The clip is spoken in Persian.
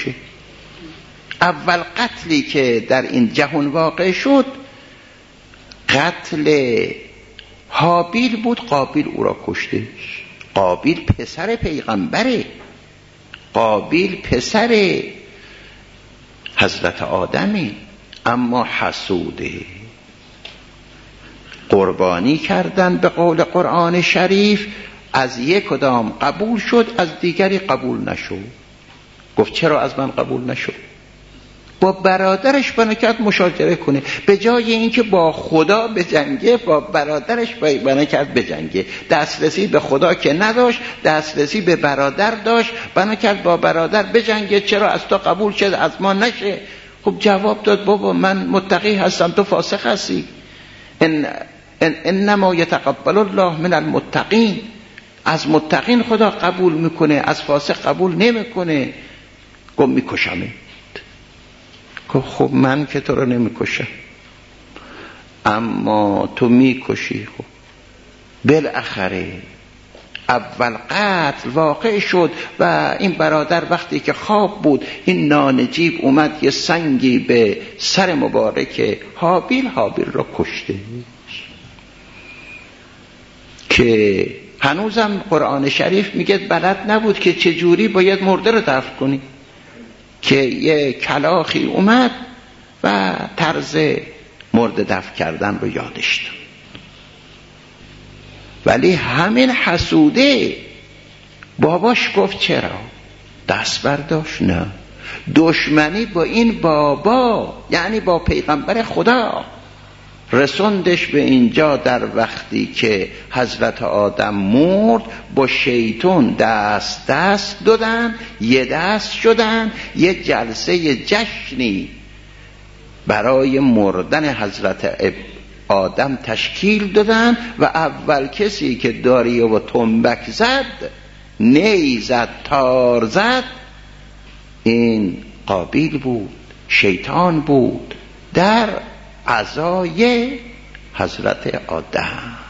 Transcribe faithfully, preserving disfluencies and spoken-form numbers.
بکشه. اول قتلی که در این جهان واقع شد قتل هابیل بود. قابیل او را کشته. قابیل پسر پیغمبره، قابیل پسر حضرت آدمی، اما حسوده. قربانی کردن به قول قرآن شریف، از یک کدام قبول شد از دیگری قبول نشد. گفت چرا از من قبول نشد؟ با برادرش بنکرد مشاجره کنه، به جای اینکه با خدا بجنگه با برادرش بنکرد بجنگه. دسترسی به خدا که نداشت، دسترسی به برادر داشت، بنکرد با برادر بجنگه. چرا از تو قبول شد از ما نشه؟ خب جواب داد بابا من متقی هستم تو فاسق هستی. ان ان انما یتقبل الله من المتقین. از متقین خدا قبول میکنه، از فاسق قبول نمیکنه. گفت میکشمه. خب من که تو رو نمیکشم، اما تو میکشی. خب بالاخره اول قتل واقع شد و این برادر وقتی که خواب بود این نانجیب اومد یه سنگی به سر مبارک هابیل، هابیل را کشته. که هنوزم قرآن شریف میگه بلد نبود که چجوری باید مرده رو دفن کنی، که یه کلاخی اومد و طرز مرده دفن کردن رو یادش داد. ولی همین حسوده باباش گفت چرا؟ دست برداشت؟ نه، دشمنی با این بابا یعنی با پیغمبر خدا رسوندش به اینجا. در وقتی که حضرت آدم مرد با شیطان دست دست دادن، یه دست شدن، یه جلسه جشنی برای مردن حضرت آدم تشکیل دادن و اول کسی که داریه و تنبک زد، نی زد، تار زد، این قابیل بود، شیطان بود در عزای حضرت آدم.